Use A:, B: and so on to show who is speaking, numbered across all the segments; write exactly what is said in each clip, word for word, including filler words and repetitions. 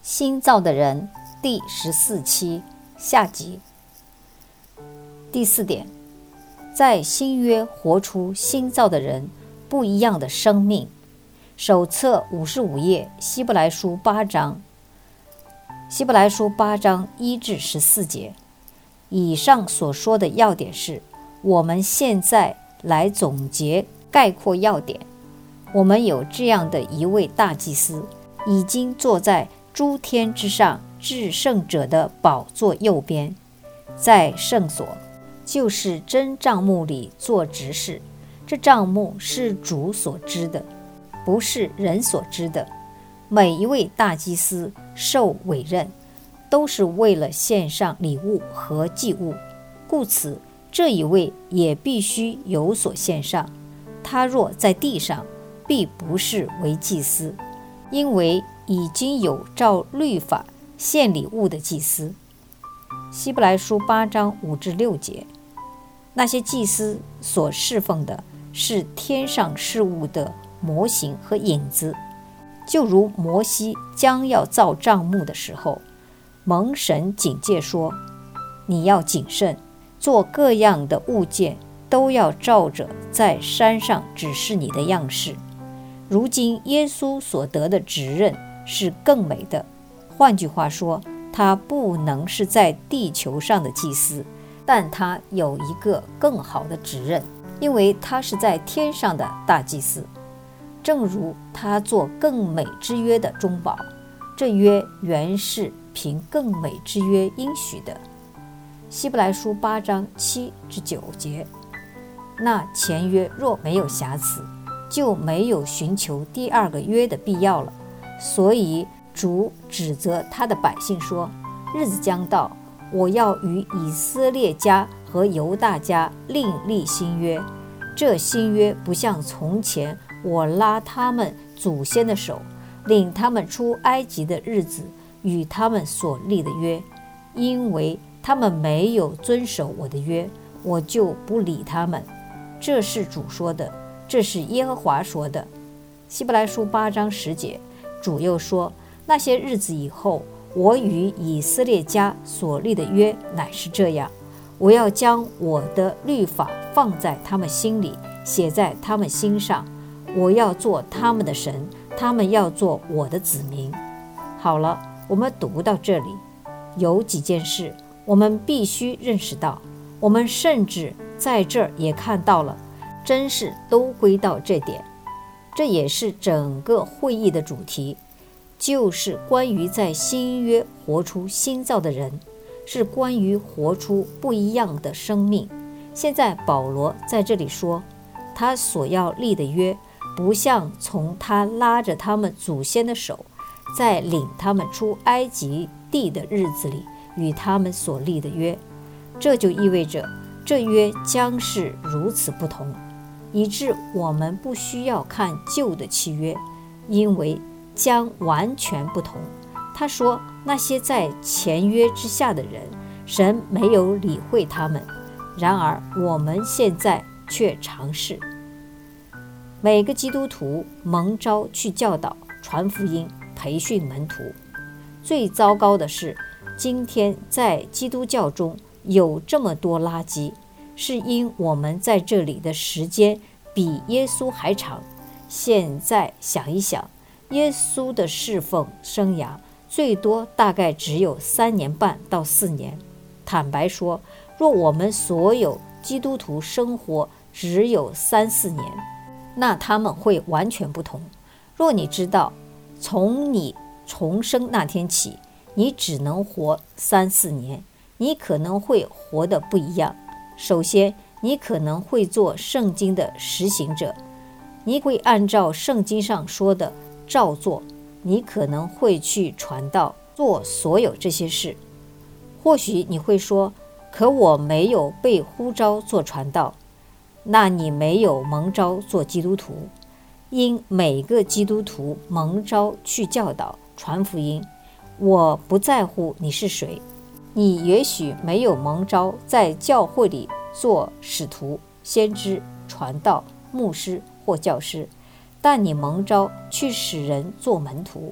A: 新造的人第十四期下集。第四点，在新约活出新造的人不一样的生命。手册五十五页，希伯来书八章，希伯来书八章一至十四节。以上所说的要点是，我们现在来总结概括要点。我们有这样的一位大祭司，已经坐在诸天之上至圣者的宝座右边，在圣所，就是真帐幕里做执事。这帐幕是主所知的，不是人所知的。每一位大祭司受委任，都是为了献上礼物和祭物，故此这一位也必须有所献上。他若在地上，必不是为祭司，因为已经有照律法献礼物的祭司。希伯来书八章五至六节。那些祭司所侍奉的是天上事物的模型和影子，就如摩西将要造帐幕的时候，蒙神警戒说，你要谨慎，做各样的物件都要照着在山上指示你的样式。如今耶稣所得的职任是更美的，换句话说，他不能是在地球上的祭司，但他有一个更好的职任，因为他是在天上的大祭司。正如他做更美之约的中保，这约原是凭更美之约应许的。希伯来书八章七至九节。那前约若没有瑕疵，就没有寻求第二个约的必要了。所以主指责他的百姓说，日子将到，我要与以色列家和犹大家另立新约。这新约不像从前我拉他们祖先的手，领他们出埃及的日子与他们所立的约，因为他们没有遵守我的约，我就不理他们。这是主说的，这是耶和华说的。希伯来书八章十节。主又说，那些日子以后，我与以色列家所立的约乃是这样，我要将我的律法放在他们心里，写在他们心上，我要做他们的神，他们要做我的子民。好了，我们读到这里，有几件事我们必须认识到，我们甚至在这儿也看到了，真是都归到这点。这也是整个会议的主题，就是关于在新约活出新造的人，是关于活出不一样的生命。现在保罗在这里说，他所要立的约，不像从他拉着他们祖先的手，在领他们出埃及地的日子里与他们所立的约。这就意味着这约将是如此不同，以致我们不需要看旧的契约，因为将完全不同。他说，那些在前约之下的人，神没有理会他们，然而我们现在却尝试。每个基督徒蒙召去教导、传福音、培训门徒。最糟糕的是，今天在基督教中有这么多垃圾，是因我们在这里的时间比耶稣还长。现在想一想，耶稣的侍奉生涯最多大概只有三年半到四年。坦白说，若我们所有基督徒生活只有三四年，那他们会完全不同。若你知道，从你重生那天起，你只能活三四年，你可能会活得不一样。首先，你可能会做圣经的实行者，你会按照圣经上说的照做，你可能会去传道，做所有这些事。或许你会说，可我没有被呼召做传道。那你没有蒙召做基督徒，因每个基督徒蒙召去教导、传福音。我不在乎你是谁，你也许没有蒙召在教会里做使徒、先知、传道、牧师或教师，但你蒙召去使人做门徒。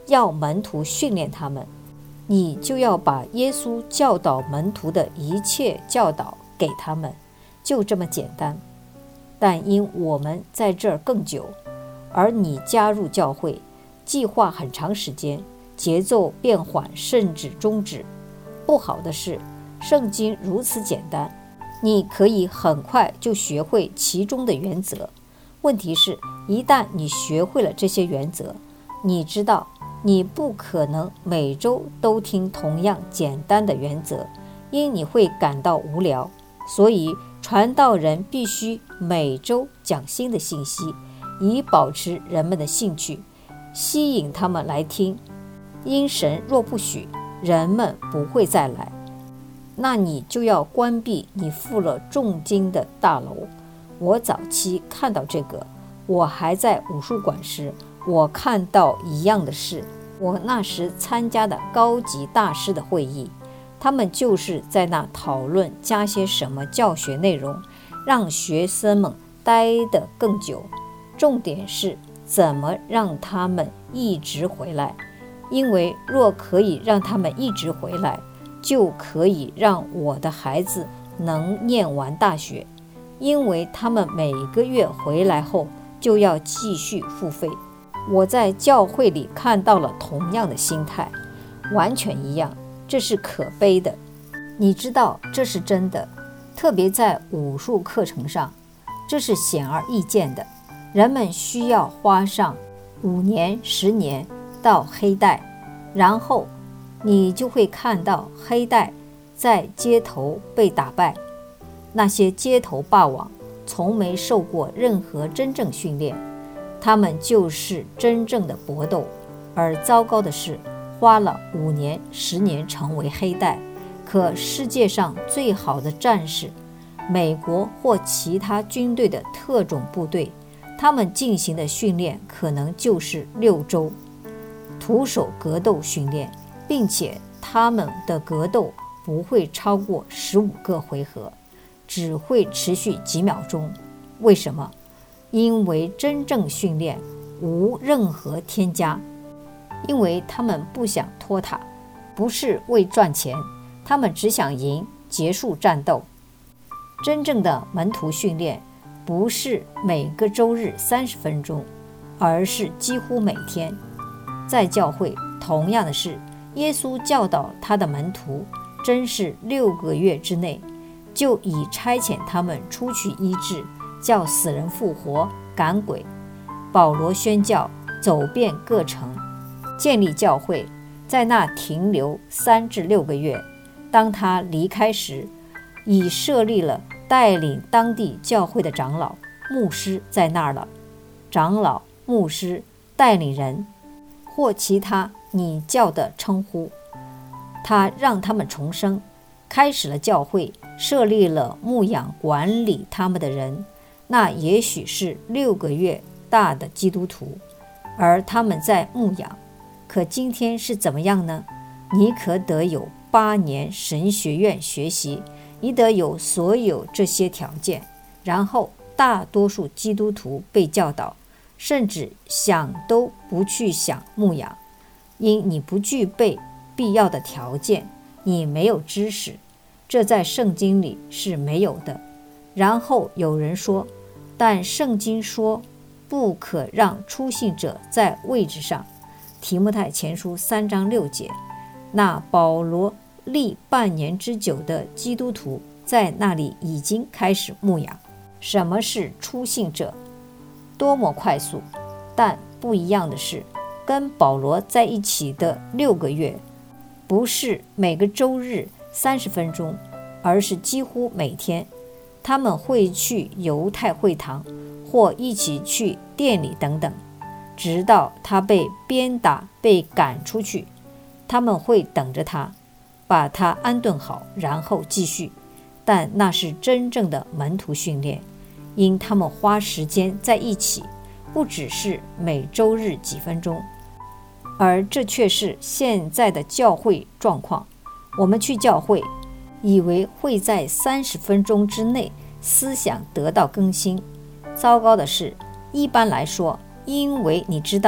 A: 要门徒训练他们，你就要把耶稣教导门徒的一切教导给他们，就这么简单。但因我们在这儿更久，而你加入教会，计划很长时间，节奏变缓甚至终止。不好的是，圣经如此简单，你可以很快就学会其中的原则。问题是，一旦你学会了这些原则，你知道你不可能每周都听同样简单的原则，因你会感到无聊。所以传道人必须每周讲新的信息，以保持人们的兴趣，吸引他们来听。因神若不许，人们不会再来，那你就要关闭你付了重金的大楼。我早期看到这个，我还在武术馆时，我看到一样的事。我那时参加的高级大师的会议，他们就是在那讨论加些什么教学内容，让学生们待得更久。重点是怎么让他们一直回来，因为若可以让他们一直回来，就可以让我的孩子能念完大学，因为他们每个月回来后就要继续付费。我在教会里看到了同样的心态，完全一样，这是可悲的。你知道这是真的，特别在武术课程上，这是显而易见的。人们需要花上五年、十年到黑带，然后你就会看到黑带在街头被打败。那些街头霸王从没受过任何真正训练，他们就是真正的搏斗。而糟糕的是，花了五年、十年成为黑带，可世界上最好的战士，美国或其他军队的特种部队，他们进行的训练可能就是六周，徒手格斗训练，并且他们的格斗不会超过十五个回合，只会持续几秒钟。为什么？因为真正训练无任何添加，因为他们不想拖沓，不是为赚钱，他们只想赢，结束战斗。真正的门徒训练不是每个周日三十分钟，而是几乎每天。在教会，同样的是，耶稣教导他的门徒，真是六个月之内就已差遣他们出去医治，叫死人复活，赶鬼。保罗宣教，走遍各城，建立教会，在那停留三至六个月。当他离开时，已设立了带领当地教会的长老、牧师在那儿了。长老、牧师、带领人或其他你叫的称呼，他让他们重生，开始了教会，设立了牧养管理他们的人。那也许是六个月大的基督徒，而他们在牧养。可今天是怎么样呢？你可得有八年神学院学习，你得有所有这些条件，然后大多数基督徒被教导，甚至想都不去想牧养，因你不具备必要的条件，你没有知识，这在圣经里是没有的。然后有人说，但圣经说不可让初信者在位置上，提摩太前书三章六节。那保罗历半年之久的基督徒在那里已经开始牧养。什么是初信者？多么快速！但不一样的是，跟保罗在一起的六个月，不是每个周日三十分钟，而是几乎每天。他们会去犹太会堂，或一起去店里等等，直到他被鞭打、被赶出去。他们会等着他，把他安顿好，然后继续。但那是真正的门徒训练，因他们花时间在一起，不只是每周日几分钟。而这却是现在的教会状况。我们去教会，以为会在三十分钟之内思想得到更新。糟糕的是，一般来说，因为你知道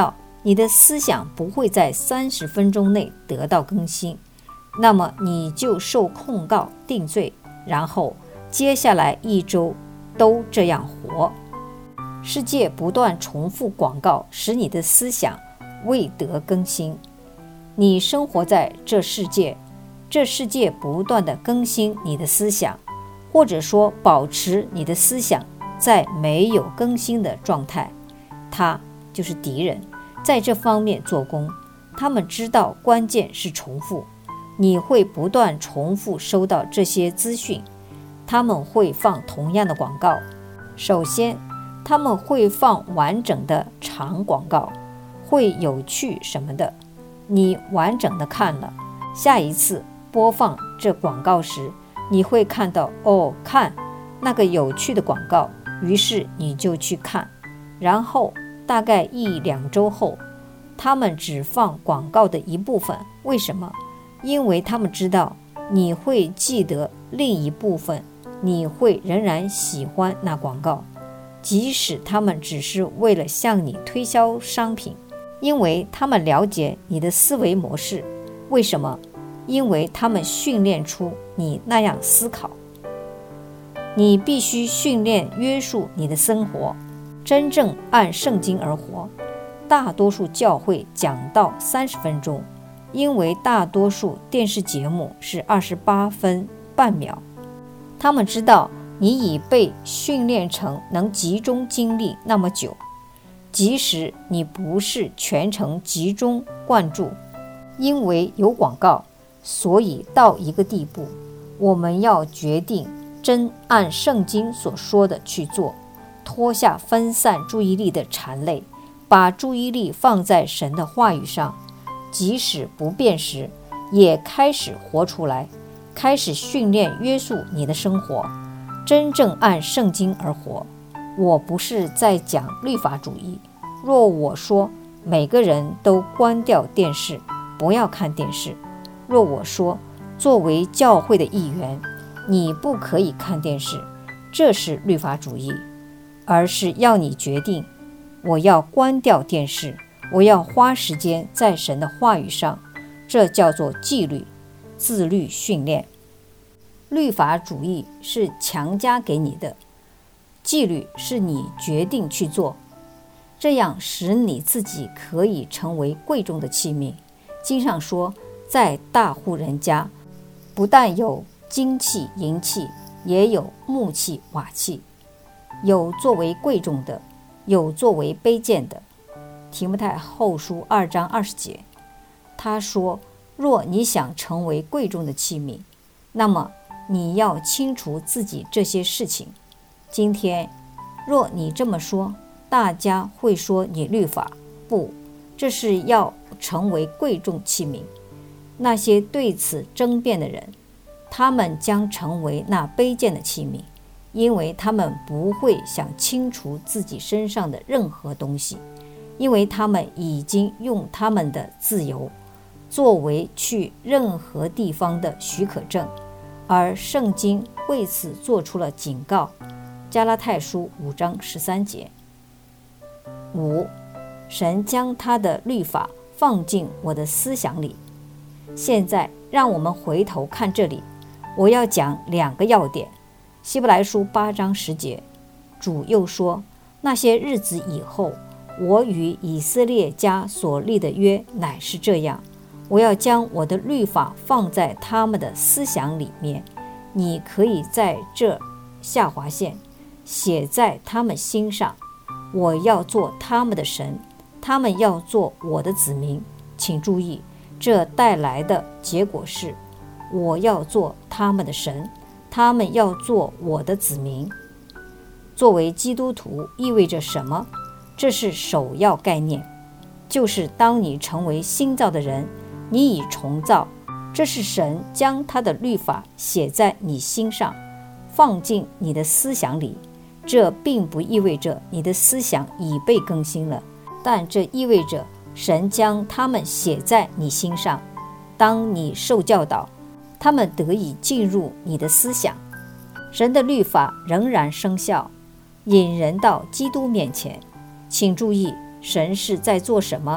A: 你的思想不会在三十分钟内得到更新，那么你就受控告定罪，然后接下来一周都这样活。世界不断重复广告，使你的思想未得更新。你生活在这世界，这世界不断地更新你的思想，或者说保持你的思想在没有更新的状态。他就是敌人，在这方面做工。他们知道关键是重复，你会不断重复收到这些资讯。他们会放同样的广告。首先，他们会放完整的长广告，会有趣什么的，你完整的看了，下一次播放这广告时，你会看到哦，看那个有趣的广告，于是你就去看。然后大概一两周后，他们只放广告的一部分。为什么？因为他们知道你会记得另一部分，你会仍然喜欢那广告，即使他们只是为了向你推销商品，因为他们了解你的思维模式。为什么？因为他们训练出你那样思考。你必须训练约束你的生活，真正按圣经而活。大多数教会讲到三十分钟，因为大多数电视节目是二十八分半秒。他们知道你已被训练成能集中精力那么久，即使你不是全程集中灌注。因为有广告，所以到一个地步，我们要决定真按圣经所说的去做，脱下分散注意力的缠累，把注意力放在神的话语上，即使不变时，也开始活出来，开始训练约束你的生活，真正按圣经而活。我不是在讲律法主义。若我说每个人都关掉电视，不要看电视；若我说作为教会的一员，你不可以看电视，这是律法主义，而是要你决定，我要关掉电视，我要花时间在神的话语上，这叫做纪律、自律训练。律法主义是强加给你的，纪律是你决定去做，这样使你自己可以成为贵重的器皿。经上说，在大户人家，不但有金器、银器，也有木器、瓦器，有作为贵重的，有作为卑贱的。提摩太后书二章二十节，他说，若你想成为贵重的器皿，那么你要清除自己这些事情。今天若你这么说，大家会说你律法，不，这是要成为贵重器皿。那些对此争辩的人，他们将成为那卑贱的器皿，因为他们不会想清除自己身上的任何东西，因为他们已经用他们的自由作为去任何地方的许可证，而圣经为此做出了警告。加拉太书五章十三节。五，神将他的律法放进我的思想里。现在让我们回头看这里，我要讲两个要点。希伯来书八章十节，主又说，那些日子以后，我与以色列家所立的约乃是这样，我要将我的律法放在他们的思想里面。你可以在这下划线写在他们心上，我要做他们的神，他们要做我的子民。请注意，这带来的结果是，我要做他们的神，他们要做我的子民。作为基督徒意味着什么？这是首要概念，就是当你成为新造的人，你已重造，这是神将他的律法写在你心上，放进你的思想里。这并不意味着你的思想已被更新了，但这意味着神将它们写在你心上。当你受教导，它们得以进入你的思想。神的律法仍然生效，引人到基督面前。请注意，神是在做什么？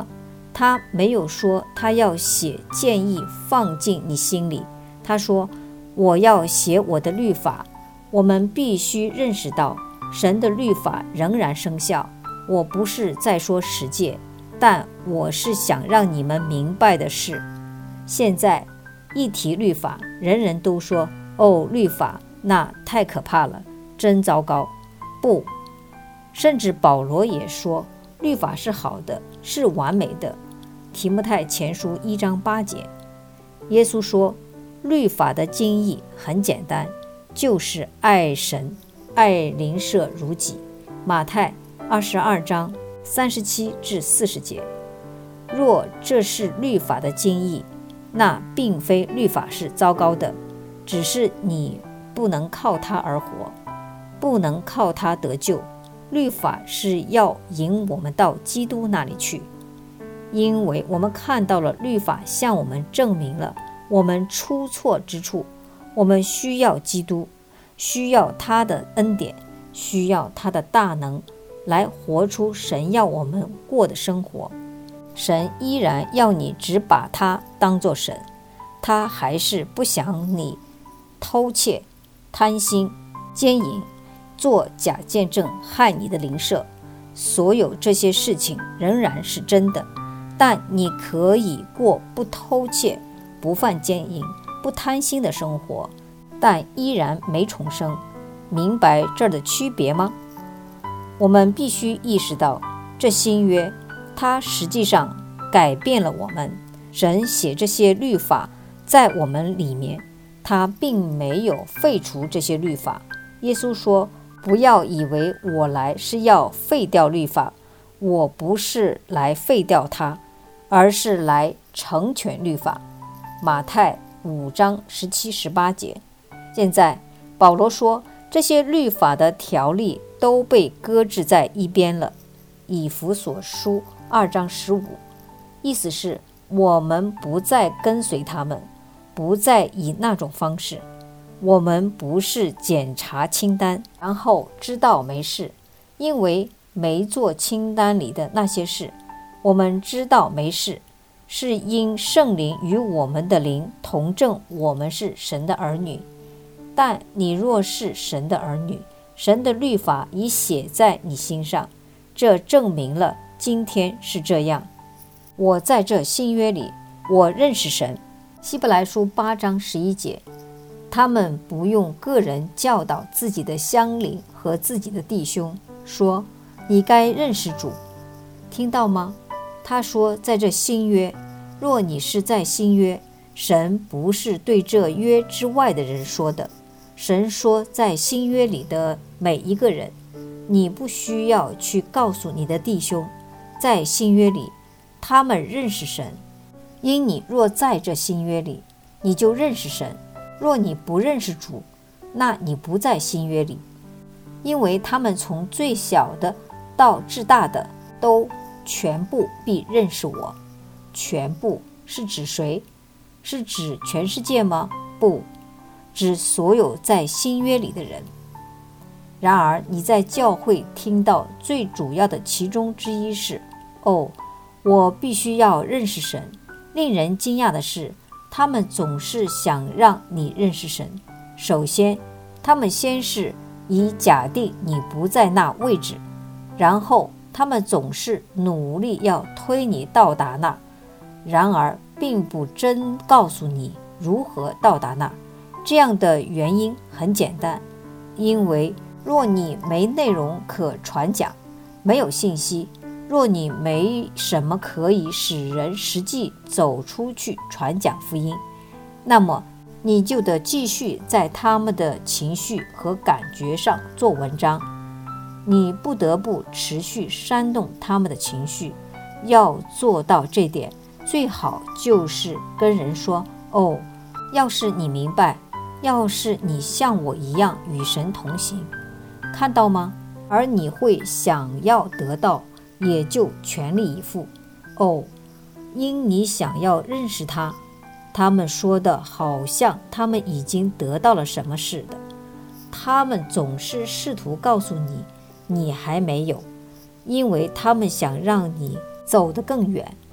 A: 他没有说他要写建议放进你心里，他说我要写我的律法。我们必须认识到神的律法仍然生效。我不是在说十诫，但我是想让你们明白的是，现在一提律法，人人都说哦，律法那太可怕了，真糟糕。不，甚至保罗也说律法是好的，是完美的。提摩太前书一章八节。耶稣说律法的精义很简单，就是爱神爱邻舍如己。马太二十二章三十七至四十节。若这是律法的精义，那并非律法是糟糕的，只是你不能靠它而活，不能靠它得救。律法是要引我们到基督那里去，因为我们看到了律法向我们证明了我们出错之处。我们需要基督，需要他的恩典，需要他的大能，来活出神要我们过的生活。神依然要你只把他当作神，他还是不想你偷窃、贪心、奸淫、做假见证害你的邻舍。所有这些事情仍然是真的，但你可以过不偷窃、不犯奸淫、不贪心的生活，但依然没重生。明白这儿的区别吗？我们必须意识到，这新约它实际上改变了我们。神写这些律法在我们里面，他并没有废除这些律法。耶稣说，不要以为我来是要废掉律法，我不是来废掉它，而是来成全律法。马太五章十七、十八节。现在保罗说，这些律法的条例都被搁置在一边了。以弗所书二章十五，意思是我们不再跟随他们，不再以那种方式。我们不是检查清单，然后知道没事，因为没做清单里的那些事。我们知道没事，是因圣灵与我们的灵同证我们是神的儿女。但你若是神的儿女，神的律法已写在你心上，这证明了今天是这样。我在这新约里，我认识神。希伯来书八章十一节。他们不用个人教导自己的乡邻和自己的弟兄，说你该认识主。听到吗？他说在这新约，若你是在新约，神不是对这约之外的人说的。神说在新约里的每一个人，你不需要去告诉你的弟兄，在新约里他们认识神。因你若在这新约里，你就认识神。若你不认识主，那你不在新约里。因为他们从最小的到至大的，都全部必认识我。全部是指谁？是指全世界吗？不，指所有在新约里的人。然而你在教会听到最主要的其中之一是，哦，我必须要认识神。令人惊讶的是，他们总是想让你认识神。首先，他们先是以假定你不在那位置，然后他们总是努力要推你到达那，然而并不真告诉你如何到达那。这样的原因很简单，因为若你没内容可传讲，没有信息，若你没什么可以使人实际走出去传讲福音，那么你就得继续在他们的情绪和感觉上做文章。你不得不持续煽动他们的情绪。要做到这点，最好就是跟人说，哦，要是你明白，要是你像我一样与神同行，看到吗？而你会想要得到，也就全力以赴。哦，因你想要认识他。他们说的好像他们已经得到了什么似的。他们总是试图告诉你，你还没有，因为他们想让你走得更远。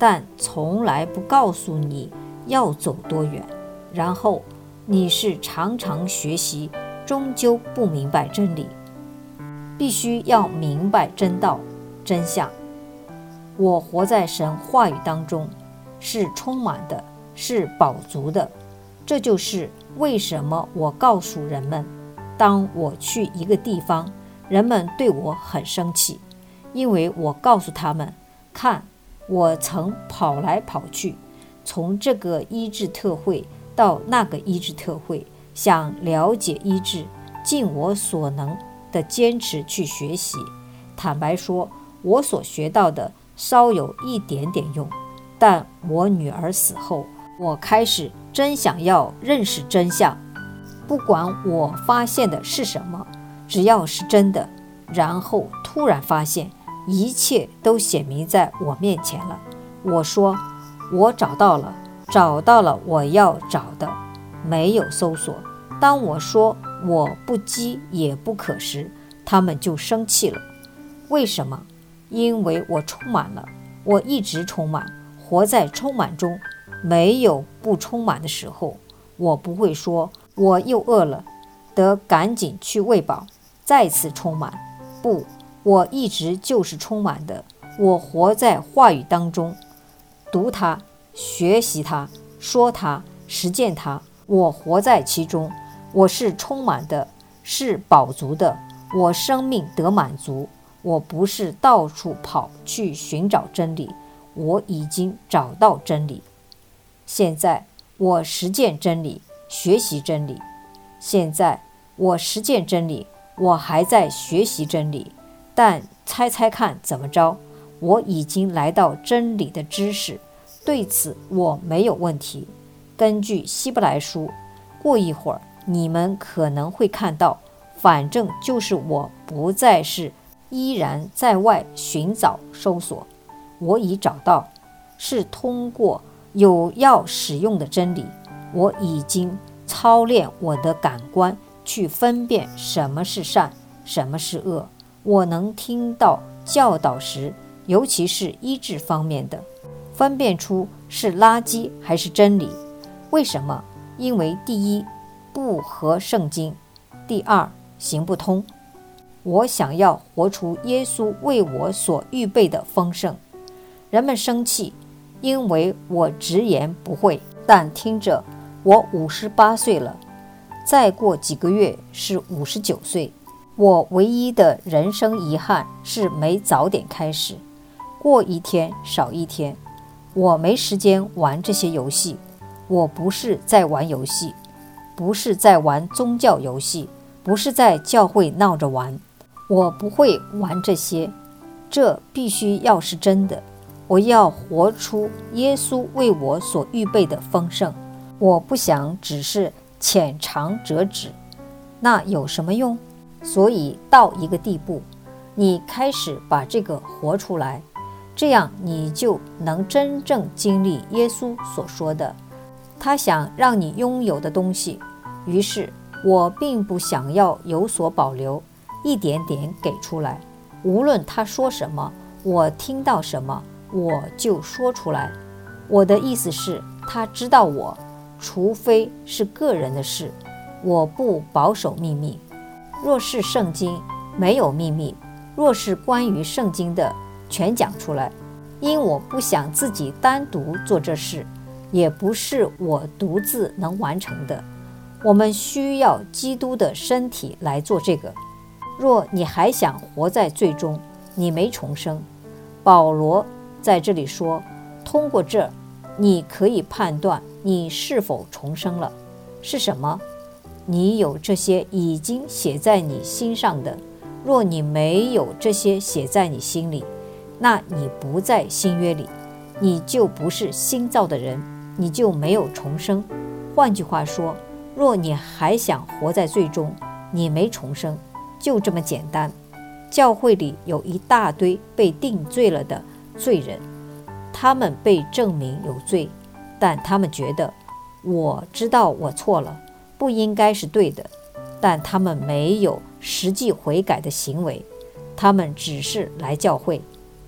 A: 但从来不告诉你要走多远。然后你是常常学习，终究不明白真理。必须要明白真道、真相。我活在神话语当中，是充满的，是饱足的。这就是为什么我告诉人们，当我去一个地方，人们对我很生气，因为我告诉他们，看，我曾跑来跑去，从这个医治特会到那个医治特会，想了解医治，尽我所能的坚持去学习。坦白说，我所学到的稍有一点点用，但我女儿死后，我开始真想要认识真相，不管我发现的是什么，只要是真的。然后突然发现一切都显明在我面前了。我说，我找到了，找到了我要找的，没有搜索。当我说我不饥也不渴时，他们就生气了。为什么？因为我充满了，我一直充满，活在充满中，没有不充满的时候。我不会说我又饿了，得赶紧去喂饱，再次充满。不，我一直就是充满的。我活在话语当中，读它，学习它，说它，实践它。我活在其中，我是充满的，是饱足的。我生命得满足。我不是到处跑去寻找真理，我已经找到真理。现在我实践真理，学习真理。现在我实践真理，我还在学习真理。但猜猜看怎么着？我已经来到真理的知识，对此我没有问题。根据希伯来书，过一会儿你们可能会看到，反正就是我不再是依然在外寻找搜索，我已找到，是通过有要使用的真理。我已经操练我的感官去分辨什么是善，什么是恶。我能听到教导时，尤其是医治方面的，分辨出是垃圾还是真理。为什么？因为第一，不合圣经；第二，行不通。我想要活出耶稣为我所预备的丰盛。人们生气，因为我直言不讳。但听着，我五十八岁了，再过几个月是五十九岁。我唯一的人生遗憾是没早点开始，过一天少一天。我没时间玩这些游戏。我不是在玩游戏，不是在玩宗教游戏，不是在教会闹着玩。我不会玩这些，这必须要是真的。我要活出耶稣为我所预备的丰盛。我不想只是浅尝辄止，那有什么用？所以到一个地步，你开始把这个活出来，这样你就能真正经历耶稣所说的，他想让你拥有的东西。于是我并不想要有所保留，一点点给出来。无论他说什么，我听到什么，我就说出来。我的意思是，他知道我，除非是个人的事，我不保守秘密。若是圣经，没有秘密；若是关于圣经的，全讲出来。因我不想自己单独做这事，也不是我独自能完成的。我们需要基督的身体来做这个。若你还想活在罪中，你没重生。保罗在这里说，通过这，你可以判断你是否重生了。是什么？你有这些已经写在你心上的。若你没有这些写在你心里，那你不在新约里，你就不是新造的人，你就没有重生。换句话说，若你还想活在罪中，你没重生，就这么简单。教会里有一大堆被定罪了的罪人，他们被证明有罪，但他们觉得我知道我错了，不应该是对的，但他们没有实际悔改的行为，他们只是来教会。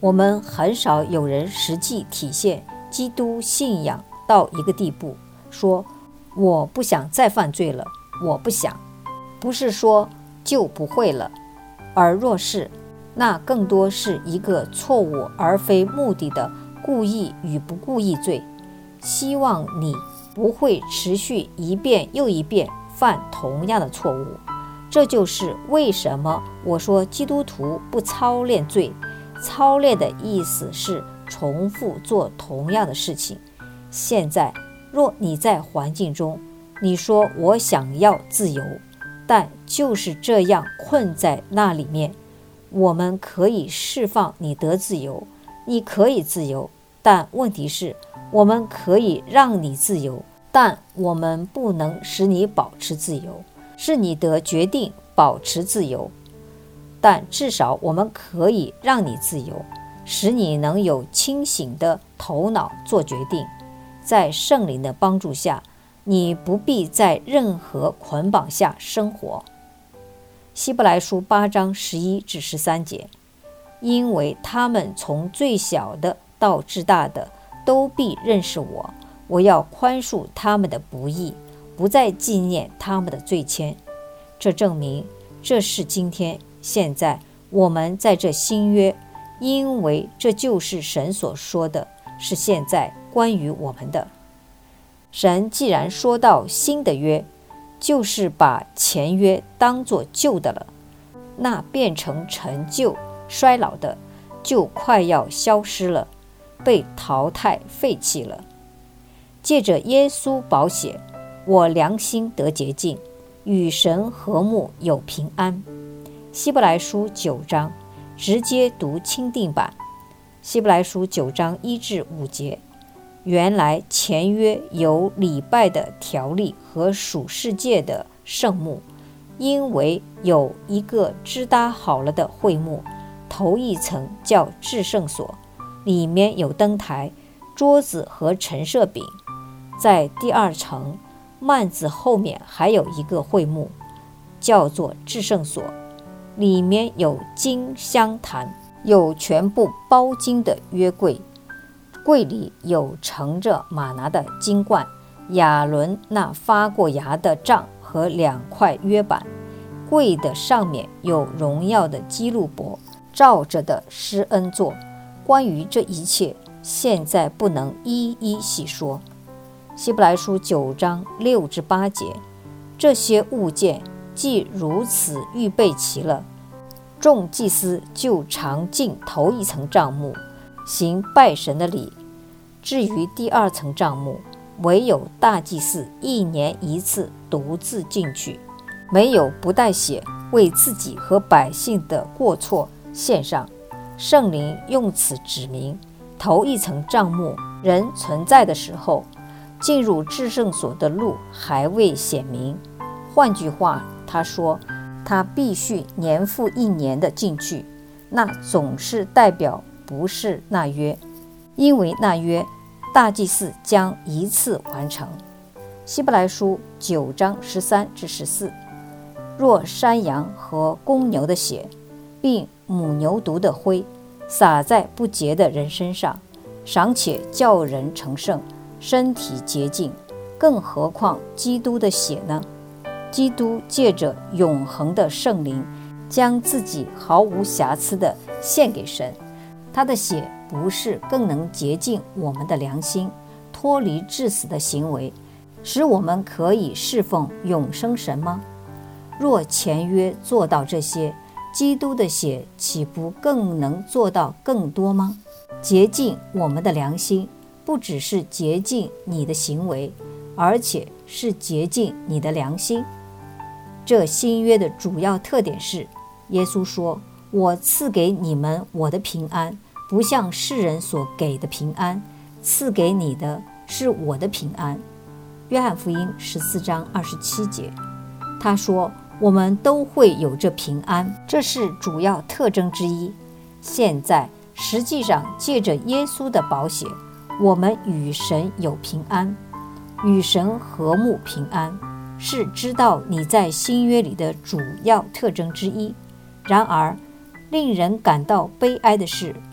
A: 我们很少有人实际体现基督信仰到一个地步，说我不想再犯罪了，我不想，不是说就不会了，而若是，那更多是一个错误而非目的的故意与不故意罪，希望你不会持续一遍又一遍犯同样的错误。这就是为什么我说基督徒不操练罪，操练的意思是重复做同样的事情。现在若你在环境中，你说我想要自由，但就是这样困在那里面，我们可以释放你得自由，你可以自由，但问题是我们可以让你自由，但我们不能使你保持自由，是你得决定保持自由，但至少我们可以让你自由，使你能有清醒的头脑做决定。在圣灵的帮助下，你不必在任何捆绑下生活。希伯来书八章十一至十三节，因为他们从最小的到至大的都必认识我，我要宽恕他们的不义，不再纪念他们的罪愆。这证明这是今天现在我们在这新约，因为这就是神所说的，是现在关于我们的。神既然说到新的约，就是把前约当作旧的了，那变成陈旧衰老的就快要消失了，被淘汰废弃了。借着耶稣宝血，我良心得洁净，与神和睦，有平安。希伯来书九章直接读钦定版。希伯来书九章一至五节，原来前约有礼拜的条例和属世界的圣幕，因为有一个支搭好了的会幕，头一层叫至圣所，里面有灯台、桌子和陈设饼。在第二层幔子后面还有一个会幕，叫做至圣所，里面有金香坛，有全部包金的约柜，柜里有盛着玛拿的金罐，亚伦那发过芽的杖和两块约板，柜的上面有荣耀的基路伯照着的施恩座。关于这一切，现在不能一一细说。希伯来书九章六至八节，这些物件既如此预备齐了，众祭司就常进头一层帐幕，行拜神的礼。至于第二层帐幕，唯有大祭司一年一次独自进去，没有不带血为自己和百姓的过错献上。圣灵用此指明，头一层帐幕人存在的时候，进入至圣所的路还未显明。换句话，他说他必须年复一年的进去，那总是代表不是那约，因为那约大祭司将一次完成。希伯来书九章十三至十四，若山羊和公牛的血，并母牛犊的灰洒在不洁的人身上，尚且叫人成圣，身体洁净，更何况基督的血呢？基督借着永恒的圣灵，将自己毫无瑕疵地献给神，他的血不是更能洁净我们的良心，脱离致死的行为，使我们可以侍奉永生神吗？若前约做到这些，基督的血岂不更能做到更多吗？洁净我们的良心，不只是洁净你的行为，而且是洁净你的良心。这新约的主要特点是，耶稣说，我赐给你们我的平安，不像世人所给的平安，赐给你的是我的平安。约翰福音十四章二十七节，他说我们都会有这平安，这是主要特征之一。现在实际上借着耶稣的宝血，我们与神有平安，与神和睦平安，是知道你在新约里的主要特征之一。然而令人感到悲哀的是，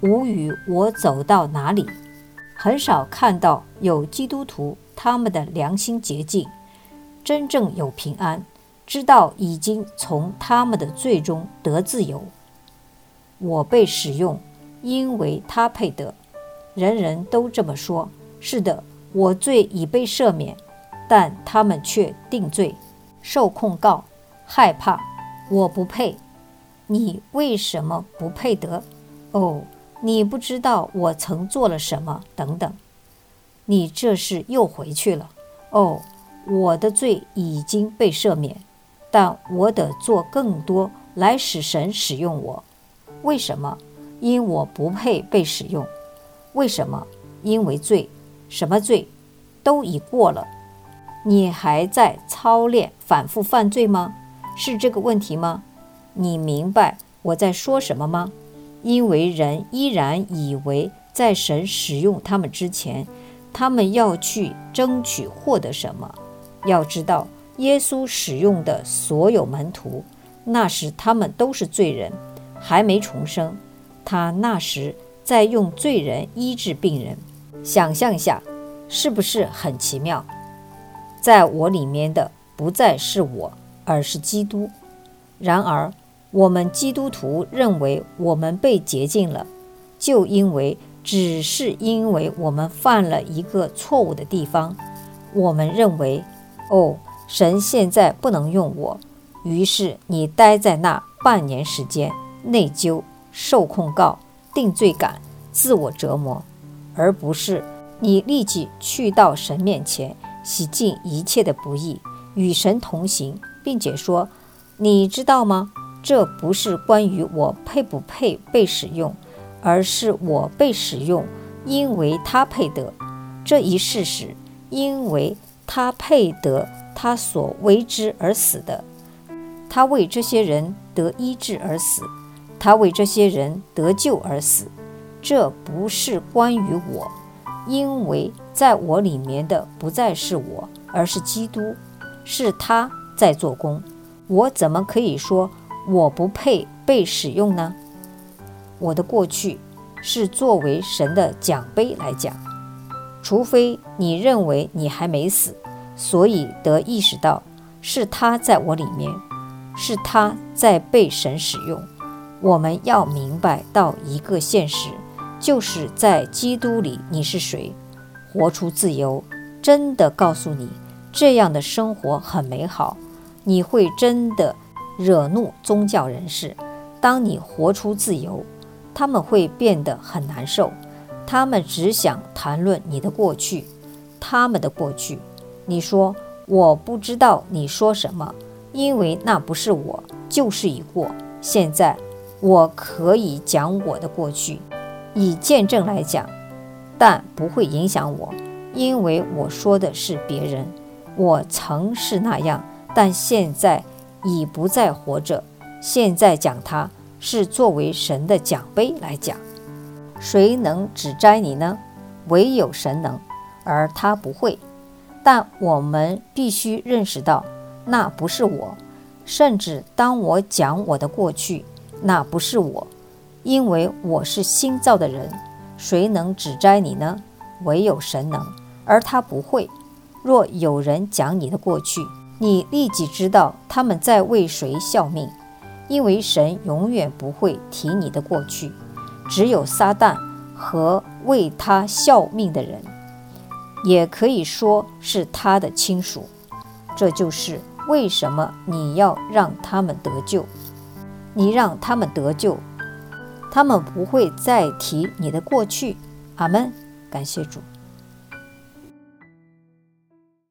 A: 无语我走到哪里。很少看到有基督徒他们的良心洁净，真正有平安，知道已经从他们的罪中得自由。我被使用，因为他配得。人人都这么说。是的，我罪已被赦免，但他们却定罪，受控告，害怕。我不配。你为什么不配得？哦，你不知道我曾做了什么，等等。你这是又回去了。哦，我的罪已经被赦免，但我得做更多来使神使用我。为什么？因我不配被使用。为什么？因为罪。什么罪？都已过了。你还在操练反复犯罪吗？是这个问题吗？你明白我在说什么吗？因为人依然以为在神使用他们之前，他们要去争取获得什么。要知道，耶稣使用的所有门徒，那时他们都是罪人，还没重生。他那时在用罪人医治病人。想象一下，是不是很奇妙？在我里面的不再是我，而是基督。然而我们基督徒认为我们被洁净了，就因为只是因为我们犯了一个错误的地方。我们认为，哦，神现在不能用我，于是你待在那半年时间，内疚、受控告、定罪感、自我折磨，而不是你立即去到神面前，洗净一切的不义，与神同行，并且说，你知道吗？这不是关于我配不配被使用，而是我被使用，因为他配得。这一事实，因为他配得他所为之而死的。他为这些人得医治而死，他为这些人得救而死。这不是关于我，因为在我里面的不再是我，而是基督，是他在做工。我怎么可以说我不配被使用呢？我的过去是作为神的奖杯来讲，除非你认为你还没死，所以得意识到是他在我里面，是他在被神使用。我们要明白到一个现实，就是在基督里你是谁，活出自由。真的告诉你，这样的生活很美好，你会真的惹怒宗教人士。当你活出自由，他们会变得很难受，他们只想谈论你的过去，他们的过去。你说，我不知道你说什么，因为那不是我，就是已过。现在我可以讲我的过去，以见证来讲，但不会影响我，因为我说的是别人。我曾是那样，但现在已不再活着。现在讲它，是作为神的奖杯来讲。谁能指摘你呢？唯有神能，而他不会。但我们必须认识到，那不是我。甚至当我讲我的过去，那不是我，因为我是新造的人。谁能指摘你呢？唯有神能，而他不会。若有人讲你的过去，你立即知道他们在为谁效命，因为神永远不会提你的过去，只有撒旦和为他效命的人，也可以说是他的亲属。这就是为什么你要让他们得救。你让他们得救，他们不会再提你的过去。阿们，感谢主。